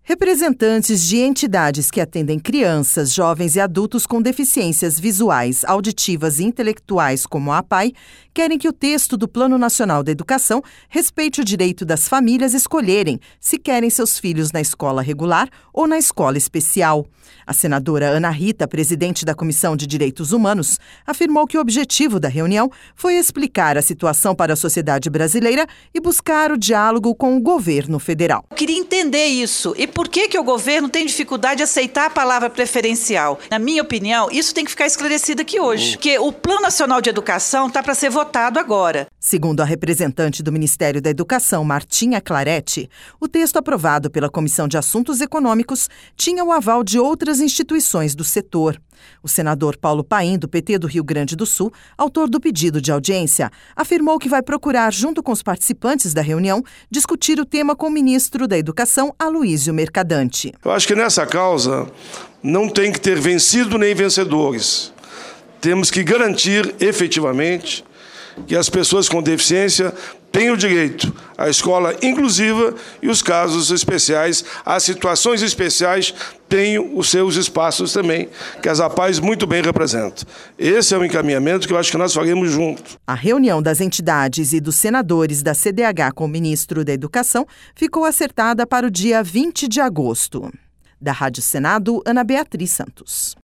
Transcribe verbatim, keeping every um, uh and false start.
Representantes de entidades que atendem crianças, jovens e adultos com deficiências visuais, auditivas e intelectuais, como a APAE, querem que o texto do Plano Nacional da Educação respeite o direito das famílias escolherem se querem seus filhos na escola regular ou na escola especial. A senadora Ana Rita, presidente da Comissão de Direitos Humanos, afirmou que o objetivo da reunião foi explicar a situação para a sociedade brasileira e buscar o diálogo com o governo federal. Eu queria entender isso. E por que, que o governo tem dificuldade de aceitar a palavra preferencial? Na minha opinião, isso tem que ficar esclarecido aqui hoje. Porque o Plano Nacional de Educação está para ser votado agora. Segundo a representante do Ministério da Educação, Martinha Claretti, o texto aprovado pela Comissão de Assuntos Econômicos tinha o aval de outras instituições do setor. O senador Paulo Paim, do P T do Rio Grande do Sul, autor do pedido de audiência, afirmou que vai procurar, junto com os participantes da reunião, discutir o tema com o ministro da Educação, Aloísio Mercadante. Eu acho que nessa causa não tem que ter vencido nem vencedores. Temos que garantir efetivamente que as pessoas com deficiência têm o direito à escola inclusiva e os casos especiais, as situações especiais têm os seus espaços também, que as APAES muito bem representam. Esse é o encaminhamento que eu acho que nós faremos juntos. A reunião das entidades e dos senadores da C D H com o ministro da Educação ficou acertada para o dia vinte de agosto. Da Rádio Senado, Ana Beatriz Santos.